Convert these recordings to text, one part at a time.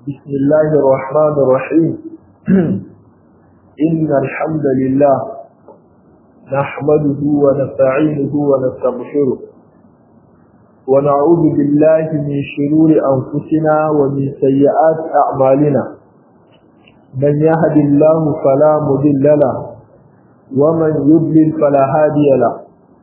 بسم الله الرحمن الرحيم إن الحمد لله نحمده ونستعينه ونستغفره ونعوذ بالله من شرور أنفسنا ومن سيئات أعمالنا من يهد الله فلا مضل له ومن يضلل فلا هادي له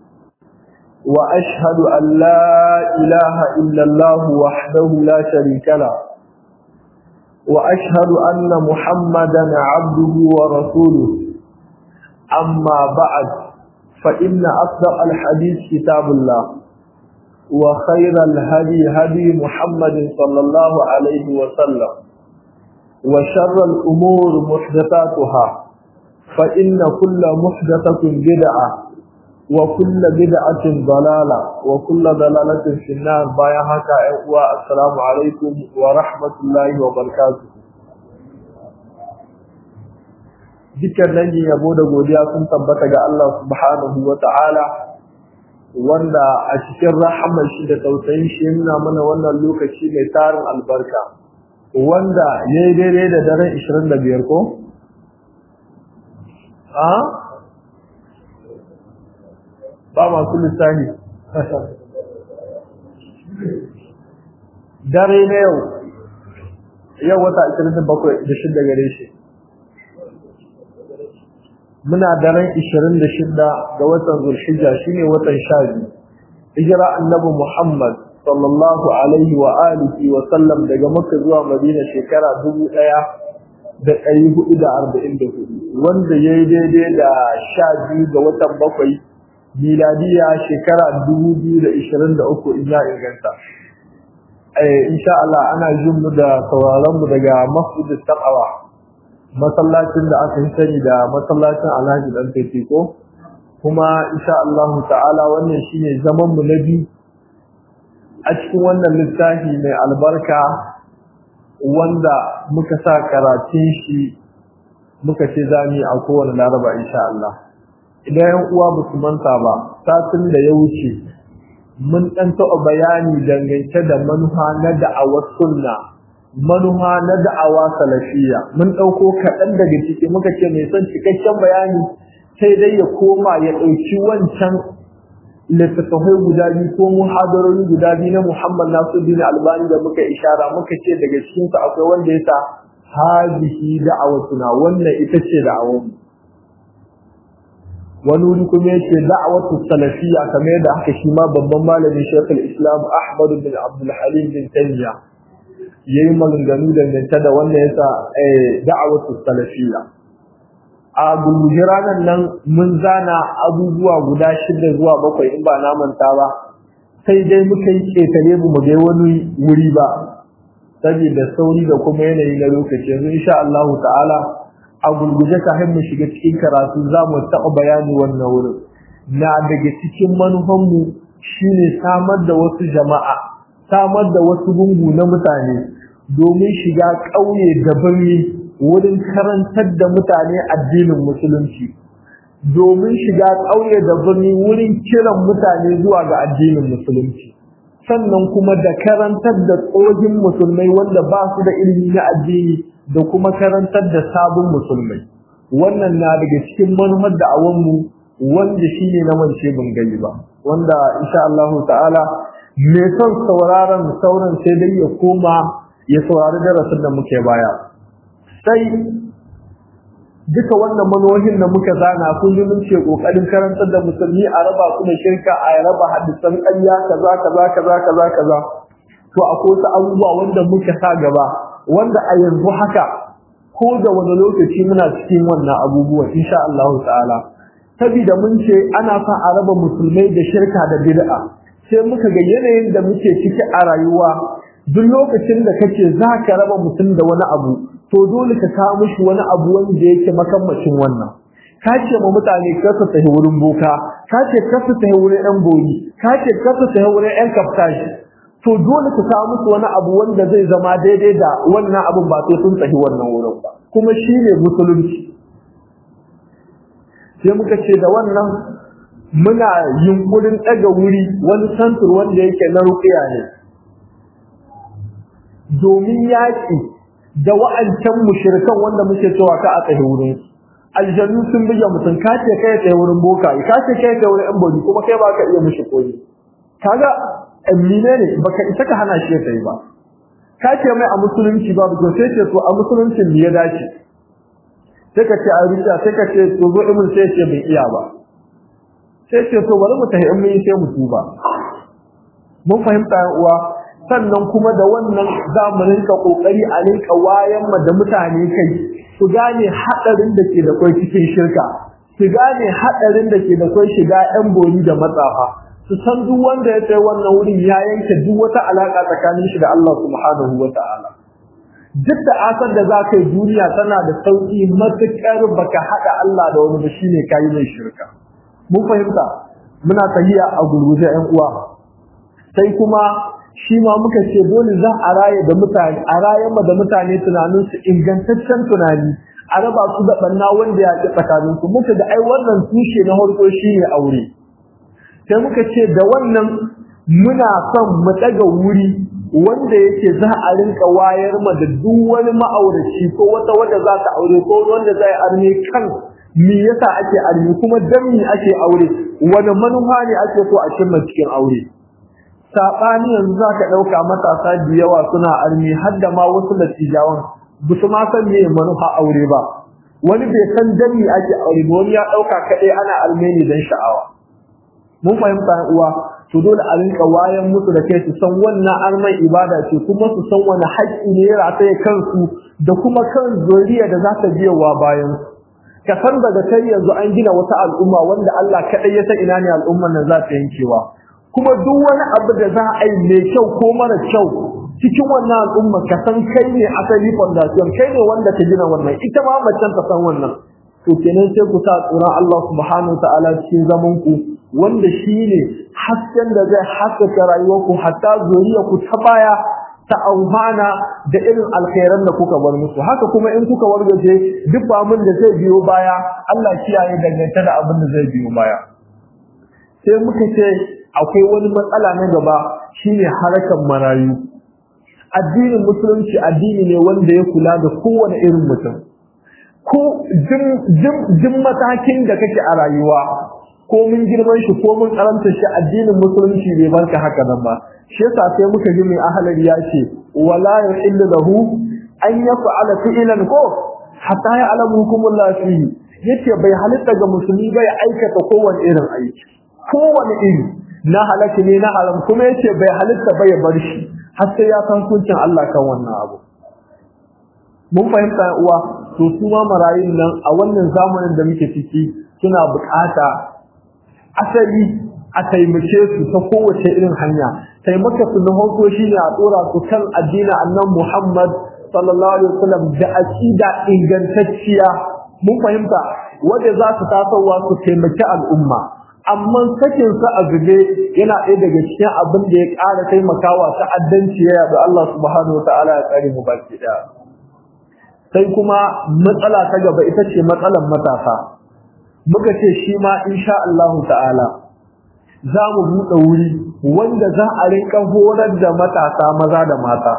وأشهد أن لا إله إلا الله وحده لا شريك له وأشهد أن محمدا عبده ورسوله أما بعد فإن أصدق الحديث كتاب الله وخير الهدي هدي محمد صلى الله عليه وسلم وشر الأمور محدثاتها فإن كل محدثة بدعة وكل بدعة ضلالة وكل ضلالة في النار بايعك السلام عليكم ورحمة الله وبركاته dukkan dangi yabo da godiya sun tabbata ga Allah subhanahu wa ta'ala wanda a cikin rahamar shi da tausayin shi yana mana wannan lokaci mai tarin albarka wanda yayi daidai da daren 25 ko ba masu lissafi dare na yau wata 27 da shidda gare shi muna daren 26 ga watan Zulhijja shine watan 12 hijira annabi Muhammad sallallahu alaihi wa alihi wa sallam daga Makka zuwa Madina shekara 1444 wanda yayi daidai da 12 ga watan 7 miladiya shekara 2023 in ya inganta insha Allah ana jin mu da sauraron mu daga Masjidit Taqwa masallacin da aka yi sani da masallacin Alhaji Dan Teko kuma insha Allah ta'ala wannan shine zaman mu na biyu a cikin wannan littafi mai albarka wanda muka sa karatun shi muka ce zamu a kowane Laraba insha Allah idan yan uwa ba su manta ba satin da ya wuce mun dan taɓa bayani dangance da manufa na da'awar sunna manufa na da'awa salafiyya mun dauko kaɗan daga ciki muka ce mai son cikakken bayani sai dai ya koma ya dauki wancan littattafai guda biyu ko muhadarori guda biyu na Muhammad Nasiruddin Albani da muka ishara muka ce daga cikin su akwai wanda ya sa hazihi da'awatuna wannan ita ce da'awar wani wuri kuma yake da'awatu salafiyya kamar yadda aka shi ma babban malamin Sheikh al-Islam Ahmad bin Abdul Halim bin Taymiyyah yayi maganganu dangance da wanda yasa da'awatu salafiyya a gurguranan nan mun zana abubuwa guda 6 zuwa 7 in ba na manta ba sai dai muka yi ketare mu ga wani wuri ba saboda sauri da kuma yanayi na lokaci yanzu insha Allah ta'ala a gurguje kafin mu shiga cikin karatu za mu taɓa bayani wannan wurin na daga cikin manufanmu shine samar da wasu jama'a samar da wasu gungu na mutane domin shiga ƙauye da birni wurin karantar da mutane addinin musulunci domin shiga ƙauye da birni wurin kiran mutane zuwa ga addinin musulunci sannan kuma da karantar da tsohin musulmai wanda ba su da ilimi na addini da kuma karantar da sabon musulmai wannan na daga cikin manufar da awanmu wanda shine na wance ban gani ba wanda insha Allah ta'ala me son sauraron sauran sai dai ya koma ya saurari darasin da muke baya sai duka wannan manohin da muka zana kun ji mun ce kokarin karantar da musulmi a raba su da shirka a raba hadisan ƙarya kaza to akwai wasu abubuwa wanda muka sa gaba wanda a yanzu haka ko da wani lokaci muna cikin wannan abubuwa insha Allah ta'ala saboda mun ce ana son a raba musulmai da shirka da bid'a sai muka ga yanayin da muke ciki a rayuwa duk lokacin da kace zaka raba mutum da wani abu to dole ka kawo mishi wani abu wanda yake makamashin wannan ka ce ma mutane kasa ta wurin boka ka ce kasa ta wurin ɗan boyi ka ce kasa ta wurin ɗan kaftashi to dole ka samu musu wani abu wanda zai zama daidai da wannan abun ba sai sun tsahi wannan wurin ba kuma shine musulunci sai muka ce da wannan muna yunkurin daga wuri wani santur wanda yake na ruqiya ne domin yaki da wa'ancan mushrikan wanda muke cewa ka a tsaye wurin aljannu sun biya mutum ka ce kai tsaye wurin boka ka ce kai tsaye wurin bodi kuma kai ba ka iya mushi koyi kaga amine ne baka isa ka hana shi kai ba ka ce mai a musulunci babu to sai ce to a musulunci ne ya dace sai ka ce a rija sai ka ce to zo imin sai ce bai iya ba sai ce to bari mu tafi in mun sai mu tuba mun fahimta uwa sannan kuma da wannan zamanin ka kokari a rinka wayan ma da mutane kai su gane hadarin da ke da kai cikin shirka su gane hadarin da ke da kai shiga ɗan bori da matsafa su san duk wanda ya tsaye wannan wurin ya yanke duk wata alaka tsakanin shi da Allah subhanahu wataala duk da asar da za ka yi duniya tana da sauki matukar baka haɗa Allah da wani ba shine kayi mai shirka mun fahimta muna tahiya a gurguje ƴan uwa sai kuma shi ma muka ce dole za a raye da mutane a rayar da mutane tunanin su ingantaccen tunani a raba su da banna wanda ya ci tsakanin su muka da ai wannan tushe na farko shine aure sai muka ce da wannan muna son mu daga wuri wanda yake za a rinka wayar ma da duk wani ma'auraci ko wata wanda za ta aure ko wanda zai arme kan me yasa ake arme kuma dan me ake aure wani manufa ne ake so a cimma cikin aure sabani yanzu zaka dauka matasa da yawa suna armi har da ma wasu latijawan bisu ma san me manufa aure ba wani bai san dani ake aure ba wani ya dauka kadai ana arme ne dan sha'awa mun fahimta uwa to dole a rinka wayan musu da kai su san wannan arman ibada ce kuma su san wani haƙƙi ne ya rataye kansu da kuma kan zuriya da za ta biyowa bayan ka san daga kai yanzu an gina wata al'umma wanda Allah kadai ya san ina ne al'umman nan za ta yankewa kuma duk wani abu da za a yi mai kyau ko mara kyau cikin wannan al'umma ka san kai ne asali foundation kai ne wanda ka gina wannan ita ma macen ta san wannan to kenan sai ku sa tsoron Allah subhanahu wa ta'ala cikin zaman ku wanda shine hasken da zai haskaka rayuwar ku hatta zuriya ku ta baya ta auhana da irin alkhairan da kuka bar musu haka kuma in kuka wargaje duk ba mun da zai biyo baya Allah kiyaye dangantaka da abin da zai biyo baya sai muka ce akwai wani matsala na gaba shine harakan marayu addinin musulunci addini ne wanda ya kula da kowane irin mutum ko jin matakin da kake a rayuwa ko mun girman shi ko mun karanta shi addinin musulunci bai barka haka nan ba shi yasa sai muka ji mai ahalari ya ce wala yuhillu lahu an yaf'ala fi'lan ko hatta ya'lamu hukumullah fihi yace bai halitta ga musulmi bai aikata kowane irin aiki kowane iri na halaka ne na haram kuma yace bai halitta bai bar shi har sai ya san hukuncin Allah kan wannan abu mun fahimta uwa to su ma marayun nan a wannan zamanin da muke ciki suna bukata asali a taimake su ta kowace irin hanya taimaka su na farko shine a tsora su kan addinin annabi Muhammad sallallahu alaihi wasallam da aqida ingantacciya mun fahimta wanda za su tasowa su taimaki al'umma amma sakin sa a zube yana ɗaya daga cikin abin da ya ƙara taimakawa ta'addanci ya da Allah subhanahu wataala ya tsare mu baki da sai kuma matsala ta gaba ita ce matsalan matasa muka ce shi ma insha Allah ta'ala za mu buɗe wuri wanda za a rinka horar da matasa maza da mata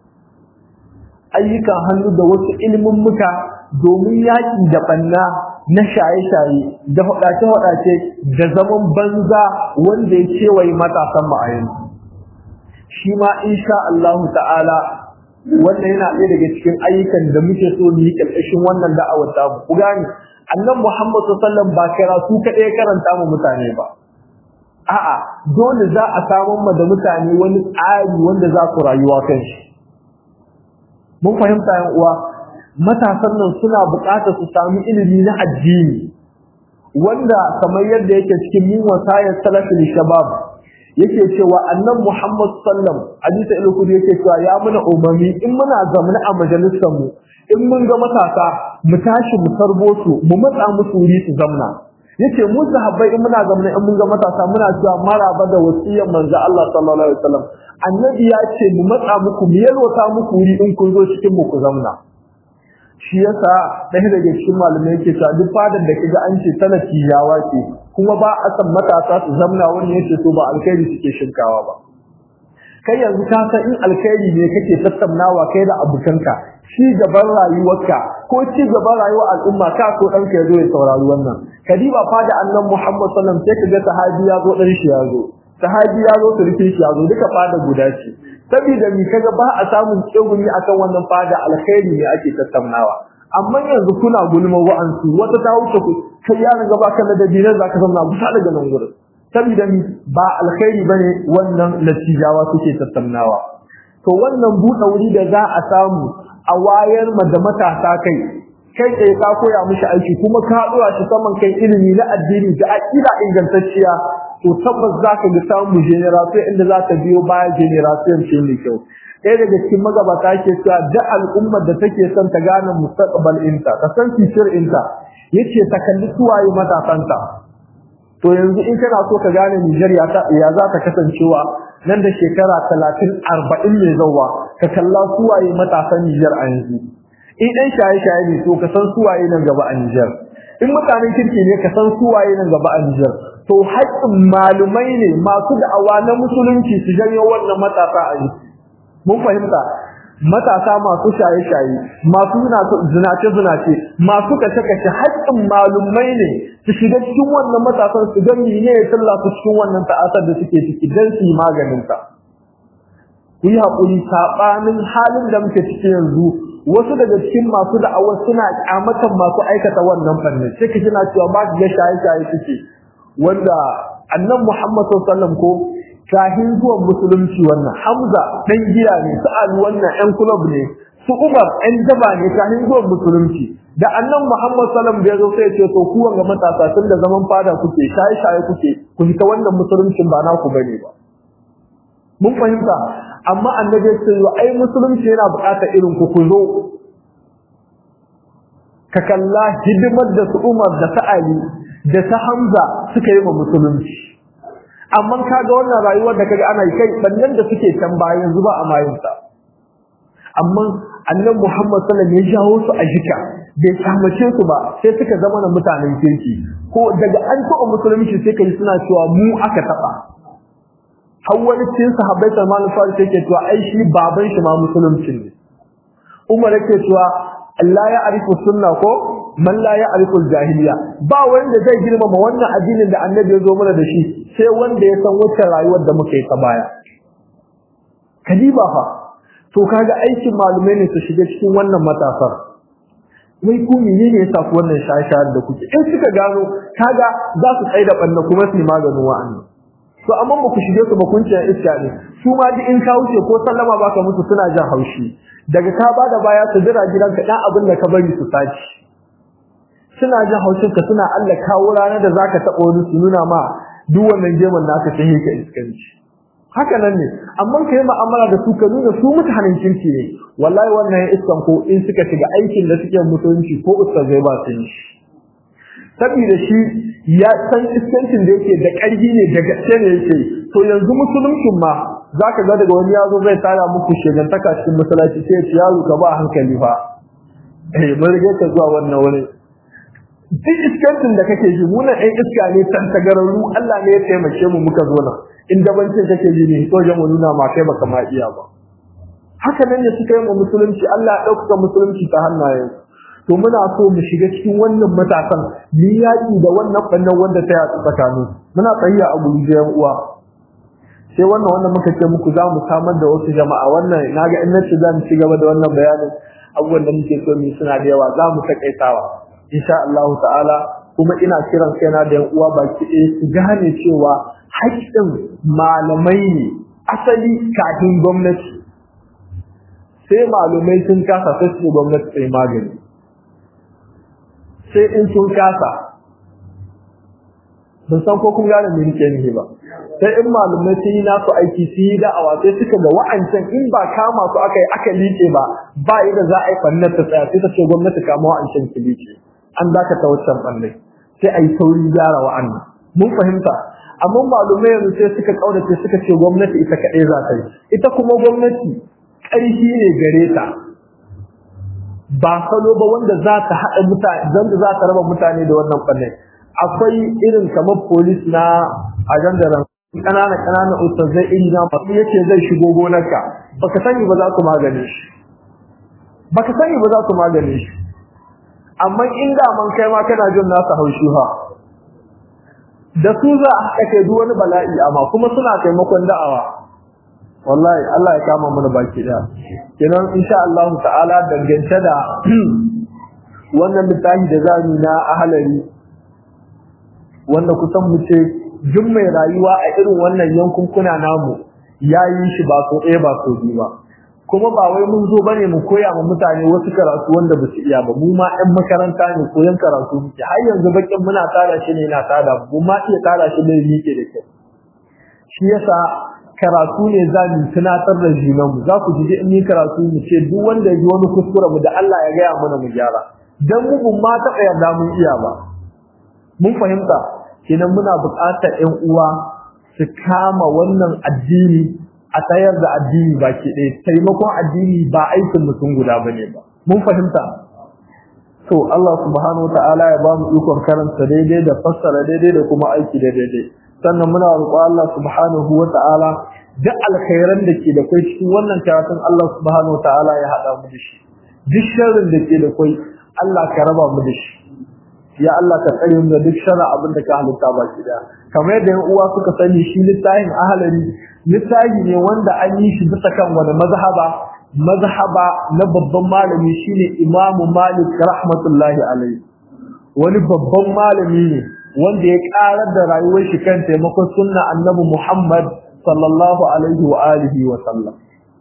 ayyukan hannu da wasu ilimin muka domin yaƙi da ɓanna na shaye-shaye da faɗace-faɗace da zaman banza wanda ya kewaye matasan mu a yanzu shi ma insha Allah ta'ala wannan yana ɗaya daga cikin ayyukan da muke so mu yi ƙarƙashin wannan da'awar ta ku gane annabi Muhammad sallallahu alaihi wasallam ba karatu kaɗai karanta mu mutane ba a'a dole za a samu da mutane wani tsari wanda za su rayuwa kan shi mun fahimta yan uwa matasan nan suna buƙatar su sami ilimi na addini wanda kamar yadda yake cikin min wasayar salafin shabab yake cewa annabi Muhammad sallam hadisi al-qudsi yake cewa ya muna umami in muna zamana a majalisar mu in mun ga matasa mu tashi mu sarbo su mu matsa musu wuri su zamna yace mu sahabbai in muna zamana in mun ga matasa muna cewa maraba da wasiyar manzo Allah sallallahu alaihi wasallam annabi ya ce mu matsa muku mu yalwata muku wuri in kun zo cikin mu ku zamna shi yasa ɗaya daga cikin malamai yake cewa duk fadar da kaga an ce talaki yawa ce kuma ba a san matasa su zamna wani yace to ba alkhairi suke shinkawa ba kai yanzu ka san in alkhairi ne kake tattaunawa kai da abukanka ci gaban rayuwarka ko ci gaban rayuwar al'umma ka so ɗanka ya zo ya saurari wannan kadiba fa da annabi Muhammad sallallahu alaihi wasallam sai kaga sahabi ya zo dan shi ya zo sahabi ya zo turkin shi ya zo duka fada guda ce saboda mi kaga ba a samun tsegumi akan wannan fada alkhairi ne ake tattaunawa amma yanzu kuna gulma wa'ansu wata ta wuce ku kai ya riga baka da dabinan zaka zama busa daga nan gurin saboda mi ba alkhairi bane wannan natijawa suke tattaunawa to wannan buɗe wuri da za a samu a wayar da matasa kai kai ka koya mishi aiki kuma ka dora shi saman kai ilimi na addini da aqida ingantacciya to tabbas zaka ga samu generation inda zaka biyo baya generation ce mai kyau ɗaya daga cikin magabata ke cewa da al'ummar da take son ta gane mustaqbal inta ta san future inta yace ta kalli suwaye matasanta to yanzu in kana so ka gane Nigeria ta ya za ta kasancewa nan da shekara 30 40 mai zawa ka kalla suwaye matasan Niger a yanzu in dan shaye-shaye ne to ka san suwaye nan gaba a Niger in mutanen kirki ne ka san suwaye nan gaba a Niger to haƙƙin malumai ne masu da'awa na musulunci su janyo wannan matasa a yi mun fahimta matasa masu shaye-shaye masu zinace-zinace masu kashe-kashe haƙƙin malumai ne su shiga cikin wannan matasan su gani ne ya talla su cikin wannan ta'asar da suke ciki don su yi maganinta ku yi haƙuri saɓanin halin da muke ciki yanzu wasu daga cikin masu da'awar suna kyamatan masu aikata wannan fannin sai ka kina cewa ba ga shaye-shaye suke wanda annabi Muhammad sallallahu alaihi wasallam ko kahin zuwan musulunci wannan Hamza dan giya ne sa'al wannan ɗan club ne su Umar ɗan daba ne kahin zuwan musulunci da annabi Muhammad sallallahu alaihi wasallam ya zo sai ya ce to ku wanga matasa tun da zaman fada kuke shaye-shaye kuke ku fita wannan musuluncin ba naku bane ba mun fahimta amma annabi ya ce ai musulunci yana buƙatar irin ku zo ka kalla hidimar da su Umar da ta Ali da ta Hamza suka yi wa musulunci amma kaga wannan rayuwar da kaga ana yi kai bannan da suke can baya yanzu ba a mayinta amma annabi Muhammad sallallahu alaihi wasallam ya jawo su a jika bai kamace su ba sai suka zama na mutanen kirki ko daga an taɓa musulunci sai kai suna cewa mu aka taɓa har wani cikin sahabbai Salman al-Farisi yake cewa ai shi baban shi ma musulunci ne Umar yake cewa Allah ya arifu sunna ko man la ya arifu jahiliya ba wanda zai girmama wannan addinin da Annabi ya zo mana da shi sai wanda ya san wacce rayuwar da muke ta baya kadiba fa to kaga aikin malumai ne su shiga cikin wannan matafar wai ku menene yasa ku wannan shashar da kuke in suka gano kaga za su tsaida banna kuma su maganin wa'annan to amma ba ku shige su ba kun ce iska ne su ma ji in ka wuce ko sallama baka musu suna jin haushi daga ka bada baya su jira gidanka dan abin da ka bari su saci suna jin haushin ka suna Allah kawo ranar da zaka taba wani su nuna ma duk wannan geman naka sai ka iskanci haka nan ne amma kai mu'amala da su ka nuna su mutanen kirki ne wallahi wannan iskan ko in suka shiga aikin da suke mutunci ko ustazai ba su yi saboda shi ya san iskancin da yake da ƙarfi ne da gaske ne yake to yanzu musuluncin ma zaka ga daga wani yazo zai tara muku shegantaka cikin masallaci sai ya ce yaro ka ba hankali fa mun rige ka zuwa wannan wuri duk iskancin da kake ji mu nan ɗan iska ne tantagararru Allah ne ya taimake mu muka zo nan in dabancin kake ji ne to jan nuna ma kai baka ma iya ba haka nan ne suka yi mu musulunci Allah ya dauka musulunci ta hannayen to muna so mu shiga cikin wannan matasan ni yaki da wannan bannan wanda ta yatsu tsakanin muna tsayya a guri da uwa sai wannan muka ce muku za mu samar da wasu jama'a wannan naga in nace za mu ci gaba da wannan bayanin abubuwan da muke so mu suna da yawa za mu takaitawa insha Allah ta'ala kuma ina kiran kaina da yan uwa baki ɗaya su gane cewa haƙƙin malamai ne asali kafin gwamnati sai malumai sun kasa sai su gwamnati sai magani sai in sun kasa ban san ko kun gane me nake nufi ba sai in malumai sun yi nasu aiki su yi da'awa sai suka ga wa'ancan in ba kama su aka liƙe ba yadda za a yi fannin ta tsaya sai ta ce gwamnati kama wa'ancan ki liƙe an dakata wancan ɓangare sai a yi saurin gyara wa'annan mun fahimta amma malumai yanzu sai suka kaudace suka ce gwamnati ita kaɗai za ta yi ita kuma gwamnati ƙarfi ne gare ta ba salo ba wanda za ta haɗa mutane wanda za ta raba mutane da wannan ɓangare akwai irin kamar polis na ajandaran ƙananan ustazai iri na masu yake zai shigo gonarka baka sani ba za su magane shi baka sani ba za su magane shi amma inda man kai ma kana jin nasu haushi ha da su za a haɗa duk wani bala'i amma kuma suna taimakon da'awa wallahi Allah ya kama mana baki da kenan insha Allah ta'ala dangance da wannan littafi da zamu na ahalari wanda kusan mu ce duk mai rayuwa a irin wannan yankunkuna namu yayi shi ba so ɗaya ba so biyu ba kuma ba wai mun zo bane mu koya wa mutane wasu karatu wanda ba su iya ba mu ma ɗan makaranta ne koyan karatu muke har yanzu bakin muna tsara shi ne na tsada mu ma iya tsara shi ne yake da kyau shi yasa karatu ne za mu tunatar da junan mu za ku ji in ni karatu mu ce duk wanda ya ji wani kuskure mu da Allah ya gaya mana mu gyara dan mu mun ma taɓa yarda mun iya ba mun fahimta kenan muna buƙatar ƴan uwa su kama wannan addini a tsayar da addini baki ɗaya taimakon addini ba aikin mutum guda bane ba mun fahimta to Allah subhanahu wataala ya ba mu ikon karanta daidai da fassara daidai da kuma aiki da daidai sannan muna roƙo Allah subhanahu wataala duk alkhairan da ke da kai cikin wannan karatun Allah subhanahu wataala ya hada mu da shi duk sharrin da ke da kai Allah ka raba mu da shi ya Allah ka tsare mu da duk sharri abin da ka halitta baki ɗaya kamar yadda uwa suka sani shi littafin ahalari littafi ne wanda an yi shi bisa kan wani mazhaba na babban malami shine Imam Malik rahmatullahi alaihi wani babban malami ne wanda ya karar da rayuwar shi kan taimakon sunna Annabi Muhammad sallallahu alaihi wa alihi wa sallam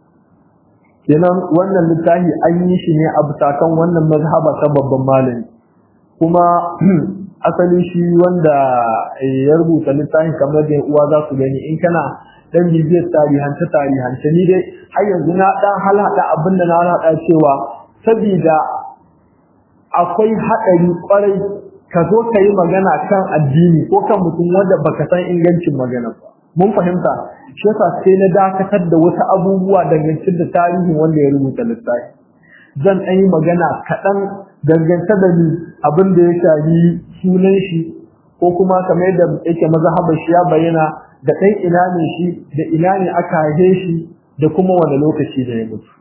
kenan wannan littafi an yi shi ne a bisa kan wannan mazhaba ta babban malami kuma asali shi wanda ya rubuta littafin kamar da uwa za su gani in kana dan bibiyar tarihance ni dai har yanzu na dan halada abinda na halada cewa saboda akwai hadari kwarai ka zo ka yi magana kan addini ko kan mutum wanda baka san ingancin magana ba mun fahimta shi yasa sai na dakatar da wasu abubuwa dangance da tarihin wanda ya rubuta littafi zan ɗan yi magana kaɗan dangance da ni abin da ya shafi sunan shi ko kuma kamar yadda yake mazhabar shi ya bayyana da ɗan ina ne shi da ina ne aka haife shi da kuma wani lokaci da ya mutu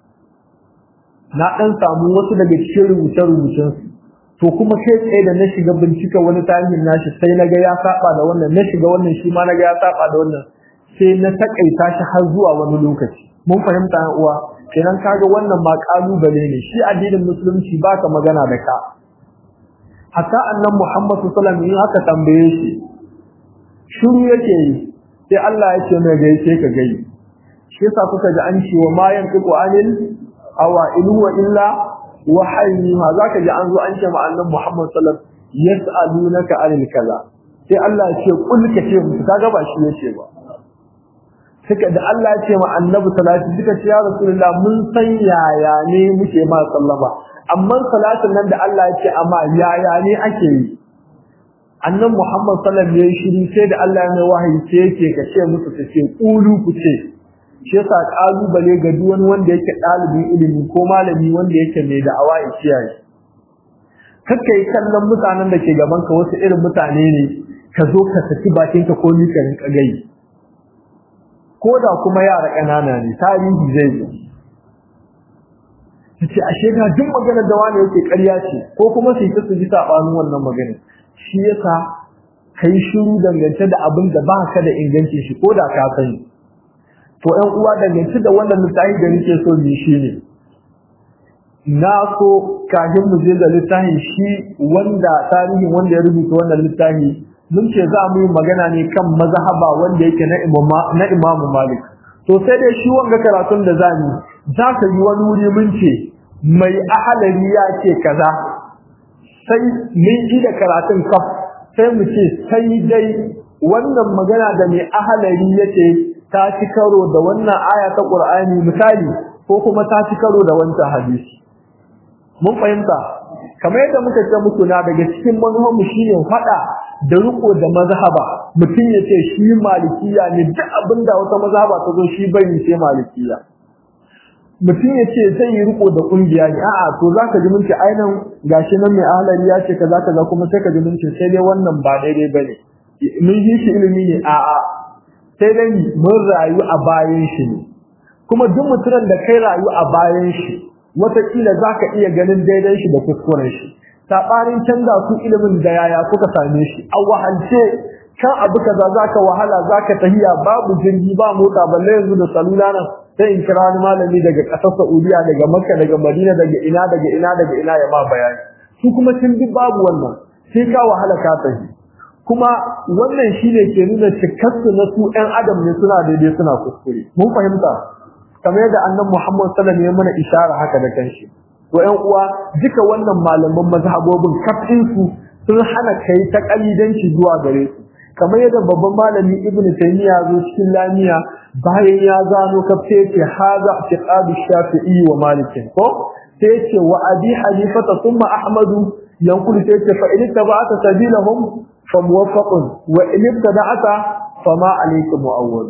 na ɗan samu wasu daga cikin rubuce-rubucen su to kuma kai tsaye da na shiga bincika wani tarihin nashi sai na ga ya saba da wannan na shiga wannan shi ma na ga ya saba da wannan sai na takaita shi har zuwa wani lokaci mun fahimta yan uwa kenan kaga wannan ma kalubale ne shi addinin musulunci baka magana da ka hatta annabi Muhammad sallallahu alaihi wasallam aka tambaye shi shiru yake yi sai Allah ya ce mai gaishe ka gai shi yasa kuka ji an ce wa ma yantiqu anil awa in huwa illa wahyi ma zaka ji an zo an ce ma annabi Muhammad sallallahu alaihi wasallam yas'alunaka anil kaza sai Allah ya ce kul ka ce musu kaga ba shi yace ba suka da Allah ya ce ma annabi sallallahu suka ce ya rasulullah mun san yaya ne muke ma sallama amma salatin nan da Allah ya ce amma yaya ne ake yi annabi Muhammad sallallahu alaihi wasallam shiru sai da Allah ya mai wahayi ce yake ka ce musu su ce qulu ku ce shi yasa kalubale ga duk wani wanda yake dalibin ilimi ko malami wanda yake mai da'awa ya kiyaye kakkai kallon mutanen da ke gaban ka wasu irin mutane ne ka zo ka saki bakin ka ko ni ka rinka gai ko da kuma yara ƙanana ne tarihi zai zo ce ashe ga duk maganar da wani yake ƙarya ce ko kuma sai ta su ji sabanin wannan magana shi yasa kai shiru dangance da abin da ba ka da inganci shi ko da ka sani to ɗan uwa dangance da wannan littafi da nake so ni shine na so kafin mu je da littafin shi wanda tarihin wanda ya rubuta wannan littafi mun ce za mu yi magana ne kan mazhaba wanda yake na Imam Malik to sai dai shi wanga karatun da zamu za ka yi wani wuri mun ce mai ahalari ya ce kaza sai mun ji da karatun kaf sai mu ce sai dai wannan magana da mai ahalari yace ta ci karo da wannan aya ta Qur'ani misali ko kuma ta ci karo da wancan hadisi mun fahimta kamar yadda muka ce muku na daga cikin manhajmu shine fada da riko da mazhaba mutum yace shi malikiya ne duk abinda wata mazhaba ta zo shi bai ce malikiya mutum yace zai yi riko da kungiya ne a'a to zaka ji mun ce ainan gashi nan mai ahlari ya ce kaza kaza kuma sai ka ji mun ce sai dai wannan ba daidai bane mun yi shi ilimi ne a'a sai dai mun rayu a bayan shi ne kuma duk mutumin da kai rayu a bayan shi wataƙila za ka iya ganin daidai shi da kuskuren shi saɓanin canza su ilimin da yaya kuka same shi a wahalce kan abu kaza za ka wahala za ka tahiya babu jirgi ba mota balle yanzu da salula nan sai in kira wani malami daga ƙasar Saudiya daga Makka daga Madina daga ina ya ma bayani su kuma sun bi babu wannan sai ka wahala ka tafi kuma wannan shine ke nuna cikarsu na su ɗan adam ne suna daidai suna kuskure mun fahimta kamar yadda annabi Muhammad sallallahu alaihi wasallam ya mana ishara haka da kanshi to ƴan uwa duka wannan malaman mazhabobin kafin su sun hana kai ta kalidanci zuwa gare su kamar yadda babban malami Ibn Taymiyyah zo cikin lamiya bayan ya gano kafce ce haza i'tiqad Shafi'i wa Malik ko sai ce wa Abi Hanifa thumma Ahmadu yankulu sai ce fa in tabata sabilahum fa muwaffaqun wa in ibtada'ata fa ma alayka mu'awwal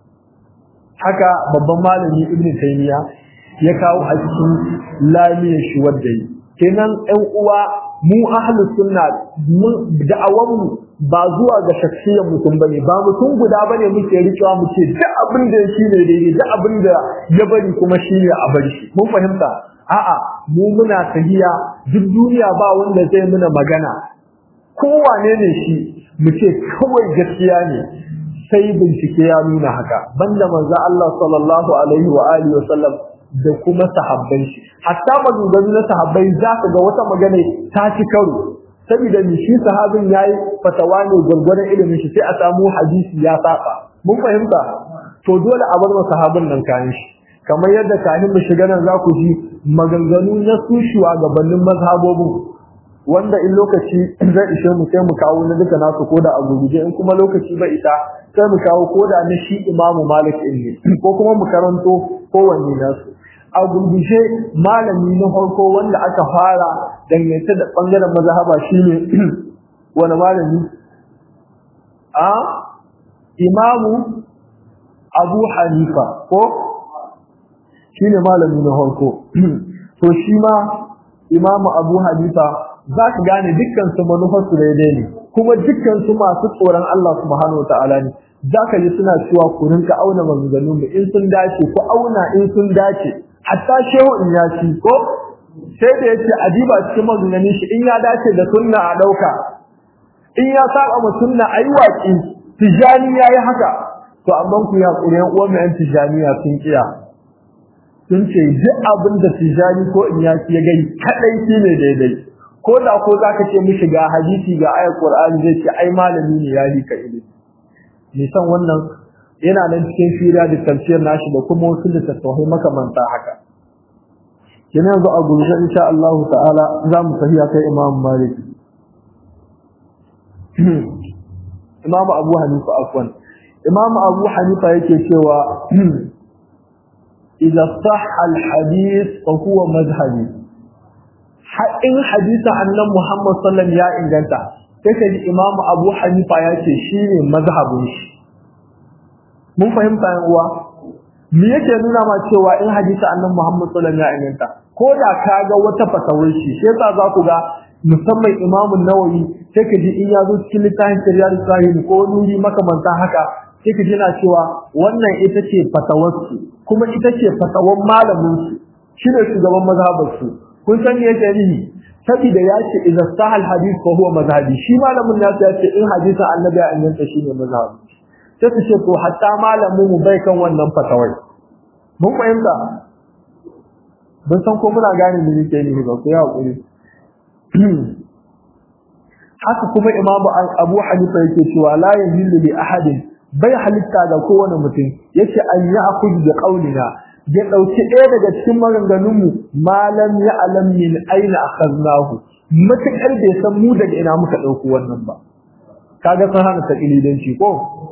haka babban malami Ibn Taymiyyah ya kawo a cikin lamiyar shi wadda yi kenan ɗan uwa mu ahlus sunna da'awan mu ba zuwa ga shakhsiyar mutum bane ba mutum guda bane muke rikewa mu ce duk abin da shi ne daidai duk abin da ya bari kuma shi ne a bari shi mun fahimta a'a mu muna tahiya duk duniya ba wanda zai muna magana kowane ne shi mu ce kawai gaskiya ne sai bincike ya nuna haka banda manzo Allah sallallahu alaihi wa alihi wasallam da kuma sahabbai shi hatta maganganu na sahabbai za ka ga wata magana ta ci karo saboda ni shi sahabin yayi fatawa ne gurgurdan ilimin shi sai a samu hadisi ya saba mun fahimta to dole a bar wa sahabin nan kayan shi kamar yadda kahin mu shiga nan za ku ji maganganu na su shugabannin mazhabobin wanda in lokaci zai ishe mu sai mu kawo na duka nasu koda a gurguje in kuma lokaci bai isa sai mu kawo koda na shi Imam Malik ne ko kuma mu karanto kowanne nasu a gurguje malami na farko wanda aka fara dangance da bangaren mazhaba shine wani malami Imam Abu Hanifa ko shine malami na farko to shi ma Imam Abu Hanifa za ka gane dukkan su manufarsu daidai ne kuma dukkan su masu tsoron Allah subhanahu wataala ne za ka ji suna cewa ku rinka auna maganganun mu in sun dace ku auna in sun dace hatta shehu in ya ci ko sai da yace adiba cikin maganganun shi in ya dace da sunna a dauka in ya saba ma sunna ayi waki tijani yayi haka to amma ku ya kuren uwan mai tijaniya sun kiya sun ce duk abin da tijani ko in ya ci ya gani kadai shine daidai ko da ko zaka ce mishi ga hadisi ga ayat Qur'ani zai ce ai malami ne ya lika ilimi ni san wannan yana nan cikin fira da tafsir nashi da kuma wasu da tauhid makamanta haka kina yanzu a gurbe insha Allah ta'ala za mu tafiya kai Imam Malik Imam Abu Hanifa afwan Imam Abu Hanifa yake cewa idza sahha al-hadith fa huwa madhhabi in hadisa annan Muhammad sallallahu alaihi wasallam ya inganta sai kaji Imam Abu Hanifa ya ce shine mazhabin shi mun fahimta yan uwa me yake nuna ma cewa in hadisa annan Muhammad sallallahu alaihi wasallam ya inganta ko da kaga wata fatawar shi sai yasa za ku ga musamman Imam Nawawi sai kaji in ya zo cikin littafin Riyadus Salihin ko nuri makamanta haka sai kaji na cewa wannan ita ce fatawar su kuma ita ce fatawar malamin su shine shugaban mazhabar su kun san me yake nihi saboda ya ce idza sahal hadith fa huwa mazhabi shi malamin nasu ya ce in hadisin annabi ya inganta shine mazhabi sai su ce to hatta malamin mu bai kan wannan fatawai mun fahimta ban san ko muna gane me yake nihi ba ko ya hakuri haka kuma imamu Abu Hanifa yake cewa la yahillu li ahadin bai halitta ga kowane mutum yace an ya'khudh bi qawlina ya dauki ɗaya daga cikin maganganun mu malam ya alam min aina akhadnahu mutakar bai san mu daga ina muka dauko wannan ba kaga san hana takilidanci ko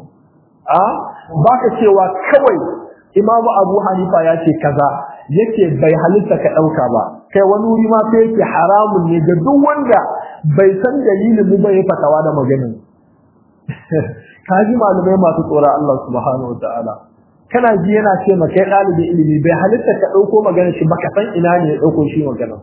baka cewa kawai Imam Abu Hanifa ya ce kaza yake bai halitta ka dauka ba kai wani wuri ma sai yake haramun ne ga duk wanda bai san dalilin mu bai fatawa da maganin kaji malumai masu tsora Allah subhanahu wataala kana ji yana ce maka kai dalibi ilimi bai halitta ka dauko maganar shi baka san ina ne ya dauko shi magana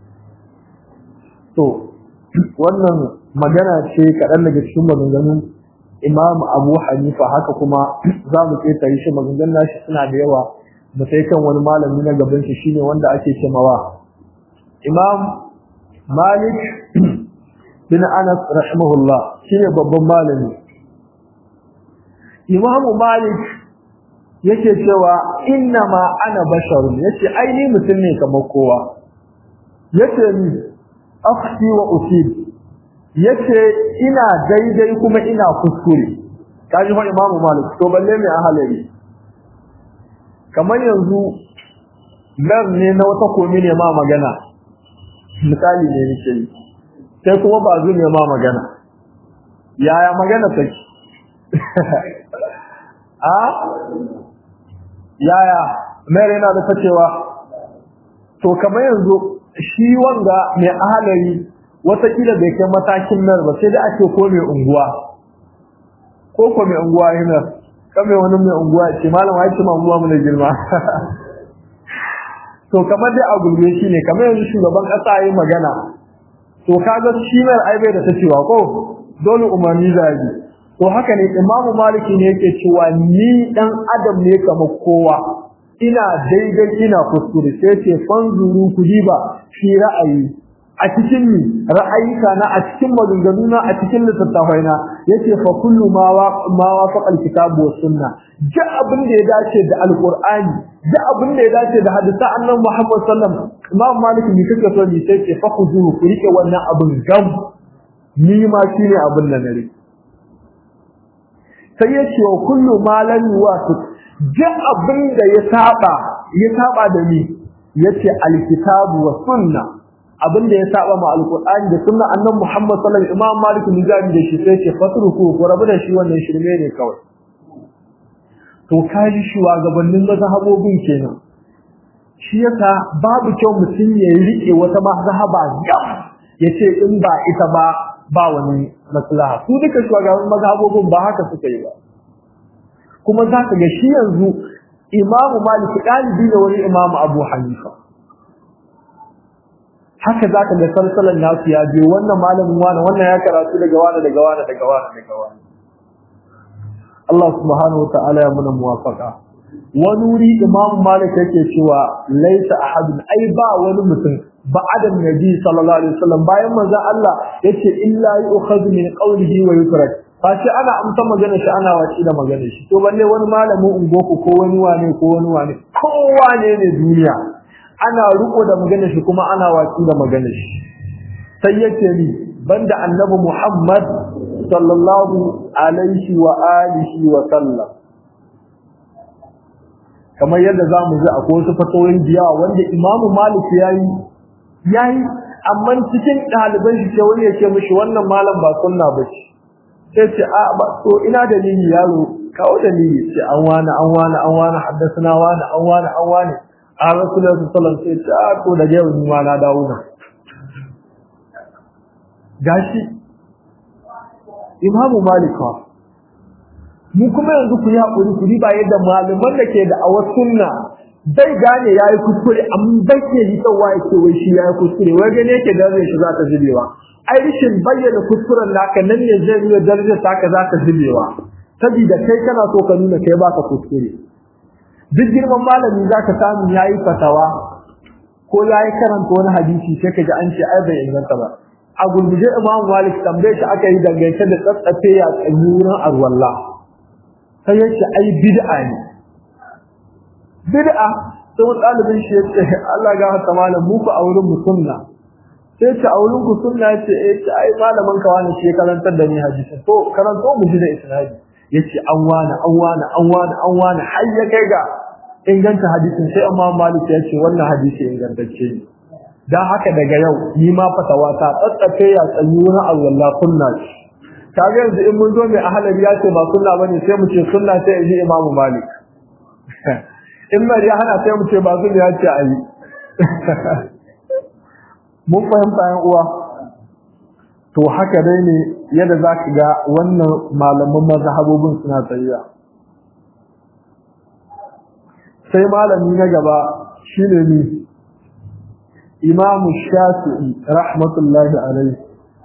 to wannan magana ce kadan daga cikin maganganun Imam Abu Hanifa haka kuma zamu ce tayi shi maganganun shi suna da yawa da sai kan wani malami na gaban shi shine wanda ake cewa Imam Malik bin Anas rahimahullah, shine babban malami. Imam Malik yake cewa inna ma ana basharun, yace ai ni mutum ne kamar kowa, yace ni akhti wa usib, yace ina daidai kuma ina kuskure. Kaji fa Imam Malik, to balle mai ahalari, kamar yanzu nan ne na wata komi ne ma magana, misali ne nake yi, sai kuma ba zu ne ma magana, yaya magana take? A yaya mere yana da cewa to kamar yanzu shi wanga mai ahalari watakila bai kai matakin nan ba, sai da ake ko mai unguwa ko mai unguwa yana kamar wani mai unguwa ce malam ya ce unguwa mu da girma. To kamar dai a gurbe shi ne, kamar yanzu shugaban kasa yayi magana, to kaga shi mai aibe da ta cewa ko dole umarni zai. To haka ne Imam Malik ne yake cewa ni dan adam ne kamar kowa, ina daidai ina kuskure, sai ce fanzuru ku diba fi ra'ayi a cikin ni ra'ayika na, a cikin maganganuna, a cikin littattafaina, yace fa kullu ma wafaqa alkitab wa sunna, ja abin da ya dace da alqur'ani, ja abin da ya dace da hadisi annabi Muhammad sallallahu alaihi wasallam. Imam Malik ne kake so ni sai ce fa khudhu, ku rike wannan abin gam, ni ma shine abin da nare. Sai yace wa kullu ma lam yuwafiq, ja abin da ya saba da ni, yace alkitabu wa sunna, abin da ya saba ma alqur'ani da sunna annabi Muhammad sallallahu alaihi wasallam. Imam Malik ne gani da shi sai ce fatruku, ko rabu da shi, wannan shirme ne kawai. To kaji shi wa gabanin mazhabobin kenan, shi yasa babu kyau mutum ya rike wata mazhaba yace in ba ita ba wani maslaha. Su duka shugaban mazhabobin ba haka suka yi ba. Kuma za ka ga shi yanzu Imam Malik ɗalibi ne wani Imam Abu Hanifa, haka za ka ga salsalan nasu ya je wannan malamin wani, wannan ya karatu daga wani. Allah subhanahu wa ta'ala ya muna muwafaqa. Wani wuri Imam Malik yake cewa laisa ahadun, ai ba wani mutum ba'da Nabi sallallahu alaihi wasallam bayan manzo Allah yace illa yu'khadhu min qawlihi wa yutrak, fashi ana amsa magana shi ana waci da magana shi. To balle wani malamin ungoku ko wani wane kowa ne duniya ana riko da magana shi kuma ana waci da magana shi. Sai yace ni banda annabi Muhammad sallallahu alaihi wa alihi wa sallam, kamar yadda zamu ji akwai wasu fatoyin biya wanda Imam Malik yayi amma cikin ɗaliban shi ce wani yake mishi wannan malam ba sunna bace, sai ce a ba to ina dalili yaro, kawo dalili, ce an wani haddathana wani a Rasulullahi sallallahu alaihi wasallam, sai ce a to da yau ni ma na dawo na gashi Imam Malik. Mu kuma yanzu ku yi hakuri ku ba yadda malaman da ke da awar sunna bai gane yayi kuskure, amma bai ke yi tsawa yake wai shi yayi kuskure, wai gane yake da zai shi za ta zubewa. Ai rishin bayyana kuskuren naka nan ne zai yi darajar taka za ta zubewa, saboda kai kana so ka nuna kai baka kuskure. Duk girman malami zaka samu yayi fatawa ko yayi karanta wani hadisi sai ka ji an ce ai bai inganta ba. A gurguje Imam Malik tambaye shi aka yi dangance da tsatsafe ya tsayuran arwalla, sai yace ai bid'a ne. Bid'a sai wani ɗalibin shi yace Allah ga hata malam mu fa auren mu sunna, sai ce auren ku sunna, yace ai malaman ka wani shi karantar da ni hadisi, to karanto mu ji da isnadi. Yace an wani har ya kai ga inganta hadisin, sai Imam Malik yace wannan hadisi ingantacce ne. Dan haka daga yau ni ma fatawa ta tsatsafe ya tsanyi wani Allah sunna ce. Kaga yanzu in mun zo mai ahalari ya ce ba sunna bane sai mu ce sunna sai in ji Imam Malik. In mai ya hana sai mu ce ba sunna ya ce ayi. Mun fahimta yan uwa. To haka dai ne yadda zaka ga wannan malaman mazhabobin suna tsayya. Sai malami na gaba shine ni Imam Shafi'i rahmatullahi alaihi,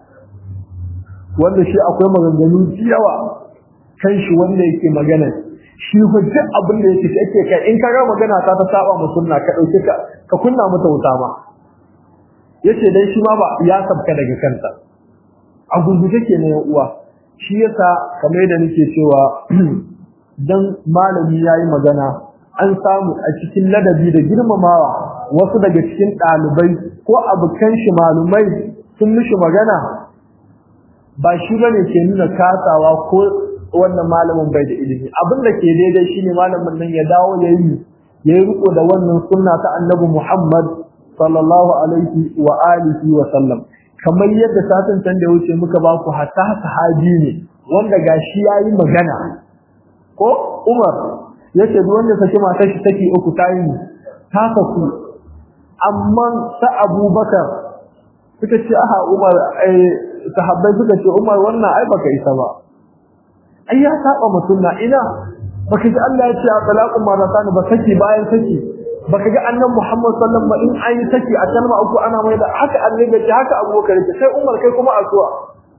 wanda shi akwai maganganu yawa kan shi wanda yake magana shi hujja abin da yake kai in ka ga magana ta saba mu sunna ka dauke ka kunna mata wuta ma yace dai shi ma ba ya sabka daga kanta a gurguje kenan ya uwa shi yasa kamar yadda nake cewa dan malami yayi magana an samu a cikin ladabi da girmamawa wasu daga cikin dalibai ko abukan shi malumai sun mishi magana ba shi bane ke nuna kasawa ko wannan malamin bai da ilimi abin da ke daidai shine malamin nan ya dawo yayi riko da wannan sunna ta Annabi Muhammad sallallahu alaihi wa alihi wa sallam kamar yadda satin tan da wuce muka ba ku hatta sahabi ne wanda gashi yayi magana ko Umar yace duk wanda saki matar shi take uku tayi ta saku amma sa Abubakar suka ce aha Umar sahabbai suka ce Umar wannan ai baka isa ba ai ya saba mutunna ina baka ji Allah ya ce talaqu maratan ba saki bayan saki baka ga annabi Muhammad sallallahu alaihi wasallam in ayi saki a kalma uku ana mai da haka annabi ce haka Abubakar ce sai Umar kai kuma asuwa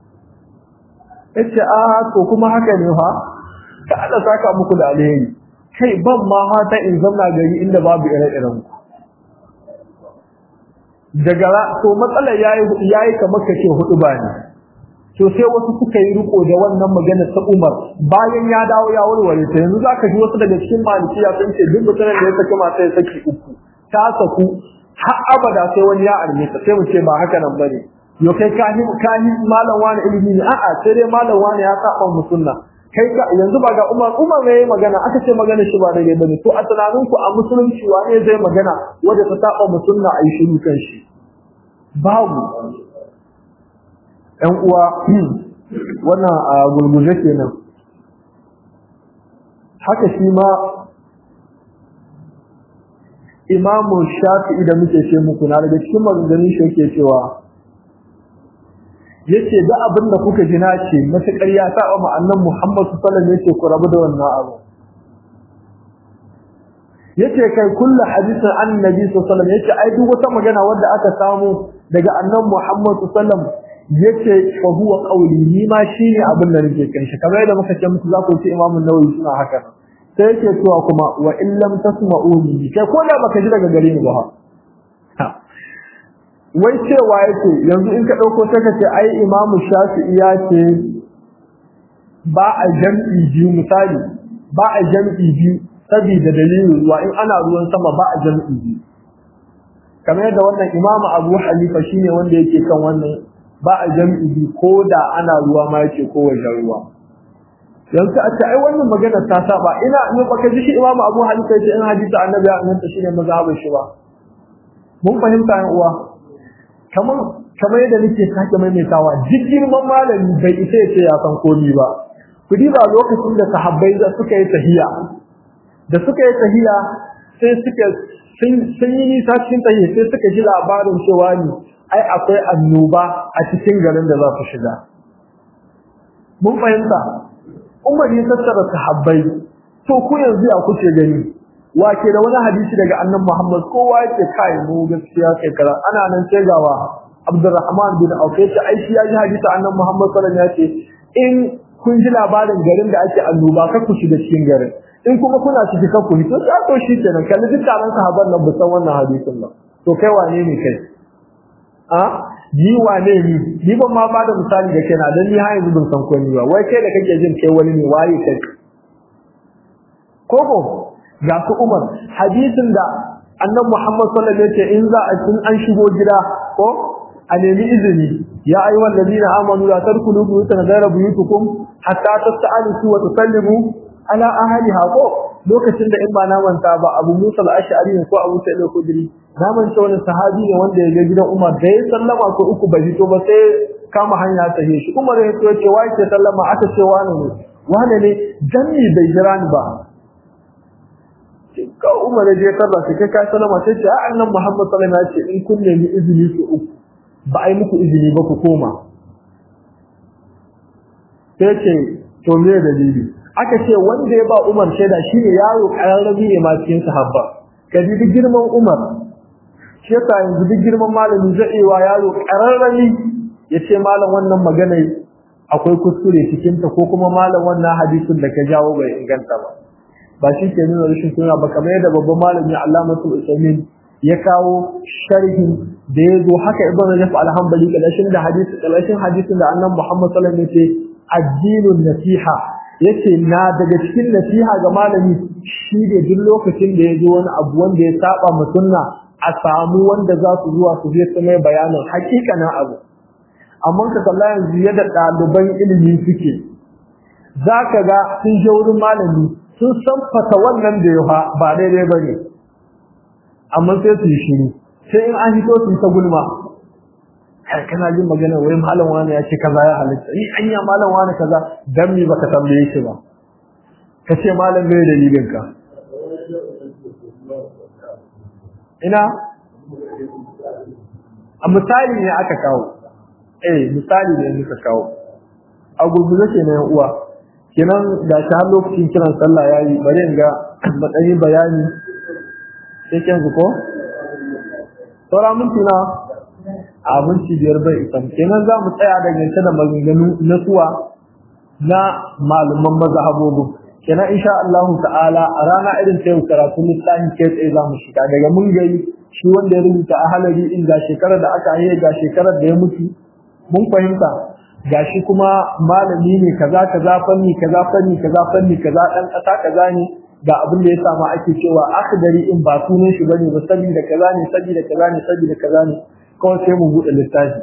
yace to kuma haka ne fa ka Allah saka muku da alheri kai ban ma hata in zanna gari inda babu ire-iren ku daga to matsalar yayi kamar kace hudu ba ne to sai wasu suka yi riko da wannan magana ta Umar bayan ya dawo ya warware ta yanzu zaka ji wasu daga cikin malikiya sun ce duk mutanen da ya saki mata ya saki uku ta saku har abada sai wani ya arme ta sai mu ce ba haka nan bane yo kai kahin malam wani ilimi ne a'a sai dai malam wani ya saba mu sunna kai ka yanzu ba ga Umar ne yayi magana aka ce magana shi ba daidai bane to a tunanin ku a musulunci wani zai magana wanda ta saba mu sunna ayi shiru kan shi babu ɗan uwa wannan a gurguje kenan haka shi ma Imamu Shafi'i da muke ce muku na daga cikin maganganun shi yake cewa yace da abin da kuka ji na ce matakar ya saba ma annabi Muhammad sallallahu alaihi wasallam yace ku rabu da wannan abu yace kai kullu hadisin annabi sallallahu alaihi wasallam yace ai duk wata magana wanda aka samu daga annabi Muhammad sallallahu alaihi wasallam yace fa huwa qawli ni ma shine abin da nake kan shi kamar yadda muka ce muku za ku ce Imam an-Nawawi suna haka sai yake cewa kuma wa in lam tasma'uni kai ko da baka ji daga gare ni ba wai cewa yake yanzu in ka dauko sai ka ce ai Imam Shafi'i ya ce ba a jam'i biyu misali ba a jam'i biyu saboda dalilin ruwa in ana ruwan sama ba a jam'i biyu kamar yadda wannan Imam Abu Hanifa shine wanda yake kan wannan ba a jam'i ko da ana ruwa ma yake ko wajen ruwa yanzu a ce ai wannan magana ta saba ina ne baka ji shi Imam Abu Hanifa yace in hadisi annabi ya annanta shine mazhabin shi ba mun fahimta yan uwa kamar yadda nake sake maimaitawa duk girman malami bai isa yace ya san komai ba kudi ba lokacin da sahabbai da suka yi tahiya sai suka sun yi nisa cikin tahiya sai suka ji labarin cewa ne ai akwai annoba a cikin garin da za su shiga mun fahimta Umar ya tattara sahabbai to ku yanzu ya kuce gani wake da wani hadisi daga annabi Muhammad kowa yake kai mu gaskiya kai kara ana nan sai gawa Abdurrahman bin Auf yace ai shi ya ji hadisi annabi Muhammad sallallahu alaihi wasallam yace in kun ji labarin garin da ake annoba ka ku shiga cikin garin in kuma kuna ciki ka ku to sai ko shi kenan kalli dukkan sahabban nan ba san wannan hadisin ba to kai wane ne kai ji wane ni ban ma ba da misali da kaina dan ni har yanzu ban san komai ba wai kai da kake jin kai wani ne waye kai koko ga su Umar hadisin da annabi Muhammad sallallahu alaihi wasallam in za a cin an shigo gida ko a nemi izini ya ayyuhal ladina amanu la tadkhulu buyutan ghayra buyutikum hatta tasta'anisu wa tusallimu ala ahliha ko lokacin da in ba na manta ba Abu Musa al-Ash'ari ko Abu Sa'id al-Khudri na manta wani sahabi ne wanda ya ga gidan Umar da ya sallama ko uku bai fito ba sai kama hanya ta shi Umar ya ce wai ke sallama aka ce wane ne janni bai jira ni ba ka Umar ya je karba sai kai sallama sai ce annabi Muhammad sallallahu alaihi wasallam ya ce in kun nemi izini ku uku ba ai muku izini ba ku koma sai ce to me dalili aka ce wanda ya ba Umar shaida shine yaro kararrabi ne ma cikin sahabba kaji duk girman Umar shi yasa yanzu duk girman malami zai yi wa yaro kararrabi yace malam wannan magana akwai kuskure cikin ta ko kuma malam wannan hadisin da ka jawo bai inganta ba ba shi ke nuna rashin kunya ba, kamar yadda babban malami Allamatul Usaimin ya kawo sharhi da ya zo haka Ibn Rajab al-Hanbali kalashin hadisin da Annabi Muhammad sallallahu alaihi wasallam yace addinun nasiha, yace na daga cikin nasiha ga malami shi da duk lokacin da ya zo wani abu wanda ya saba ma sunna a samu wanda za su zuwa su je su mai bayanin hakikanin abu. Amma ka kalla yanzu yadda ɗaliban ilimi suke, zaka ga sun je wurin malami sun san fata wannan da yawa ba daidai bane, amma sai su yi shiru, sai in an hito su ta gulma, kai kana jin magana wai malam wani ya ce kaza ya halitta, ni anya malam wani kaza, dan mi baka tambaye shi ba, ka ce malam bai dalilin ka. Ina a misali ne aka kawo, misali ne muka kawo, a gurguje ke na yan uwa, kenan da shi har lokacin kiran sallah yayi, bari in ga matsayin bayani sai ken ko saura minti na a minti 5 bai isa, kenan za mu tsaya da gance da maganganu na suwa na malaman mazhabobin. Kenan insha Allah ta'ala a rana irin ta yau karatu littafin kai tsaye za mu shiga daga mun gari shi wanda ya rubuta ahalari in ga shekarar da aka yi ga shekarar da ya mutu mun fahimta, gashi kuma malami ne kaza kaza fanni kaza fanni kaza fanni kaza dan kasa kaza ne, ga abin da ya samu ake cewa akhdari in ba sunan shi bane ba saboda kaza ne saboda kaza ne saboda kaza ne, kawai sai mu bude littafi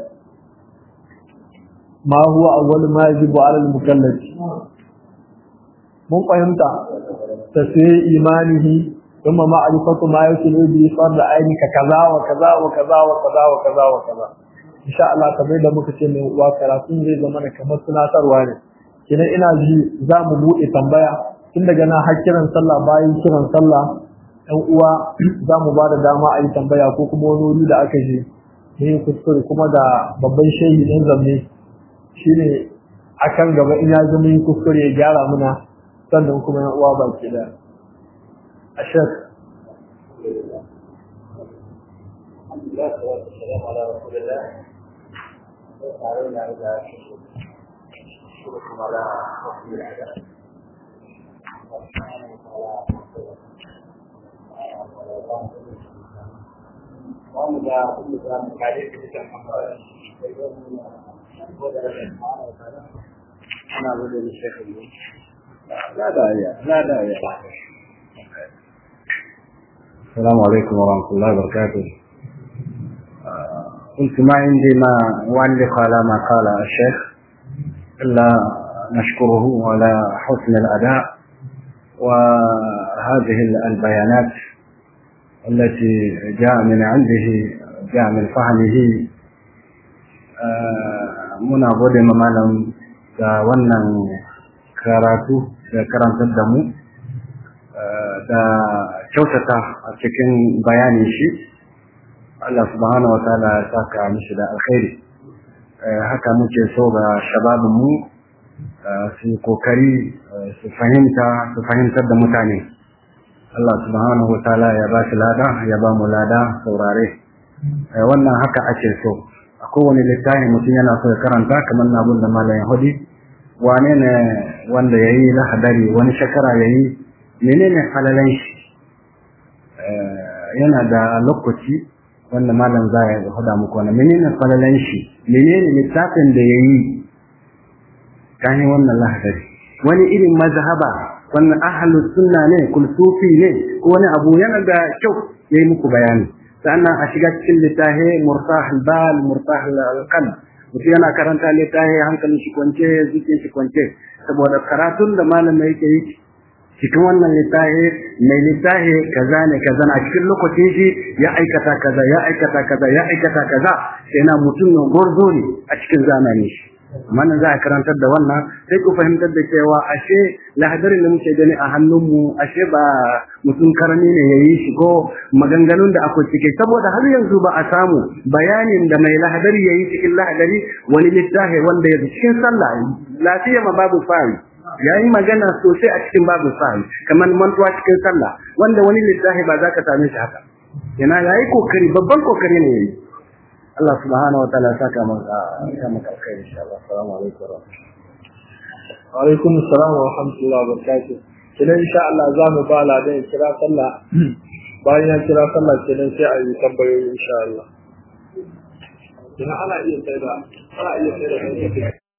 ma huwa awwal ma yajibu ala al-mukallaf. Mun fahimta tasiri imanihi kuma ma'rifatu ma yusilu bi fard ainika kaza wa kaza wa kaza wa kaza wa kaza wa kaza. Insha Allah kamar da muka ce mai uwa karatun zai zama da kamar tunatarwa ne, kenan ina ji za mu bude tambaya tun daga nan har kiran sallah, bayan kiran sallah ɗan uwa za mu ba da dama a yi tambaya ko kuma wani wuri da aka je ne kuskure, kuma da babban shehi ɗin zamne shine akan gaba in ya zama yin kuskure ya gyara muna, sannan kuma yan uwa baki da ashar. السلام عليكم ورحمة الله وبركاته. قلت ما عندي ما أعلق على ما قال الشيخ إلا نشكره على حسن الأداء وهذه البيانات التي جاء من عنده، جاء من فهمه. muna gode ma malam da wannan karatu da karantar da mu da kyautata a cikin bayanin shi. Allah subhanahu wa ta'ala ya saka mishi da alkhairi. Haka muke so ga shababin mu su kokari su fahimtar da mutane. Allah subhanahu wa ta'ala ya ba shi lada, ya ba mu lada saurare. Wannan haka ake so. A kowane littafi mutum yana so ya karanta kamar na abin da malam Yahudi, wane ne wanda ya yi lahadari, wani shekara ya yi, menene halalan shi, yana da lokaci wanda malam za ya huda muku wani menene halalan shi, menene littafin da ya yi kan wannan lahadari, wani irin mazhaba, wannan ahlus sunna ne, kulsufi ne, ko wani abu, yana da kyau ya yi muku bayani. Sannan a shiga cikin littafi murtah al-bal, murtah al-qalb, mutum yana karanta littafi hankalin shi kwance, zuciyar shi kwance, saboda karatun da malamai yake yi cikin wannan littafi, mai littafi kaza ne kaza a cikin lokacin shi ya aikata kaza ya aikata kaza ya aikata kaza, sai na mutum ne gorzo ne a cikin zamanin shi. Amma za a karantar da wannan sai ku fahimtar da cewa ashe lahadarin da muke gani a hannunmu ashe ba mutum karami ne ya yi shi ko maganganun da akwai cike, saboda har yanzu ba a samu bayanin da mai lahadari ya yi cikin lahadari wani littafi wanda ya cikin sallah lafiya ma babu fari ya yi magana sosai a cikin babu fari kamar mantuwa cikin sallah, wanda wani littafi ba za ka same shi haka. Yana ya yi kokari, babban kokari ne ya yi. Allah subhanahu wa ta'ala saka maka alkhairi insha Allah. Assalamu alaikum wa rahmatullahi. Wa alaikum assalam wa rahmatullahi wa barakatuh. kenan insha Allah za mu ba ladan kira sallah bayan ya kira sallah kenan sai a yi tambayoyi insha Allah. Kenan ana iya sai da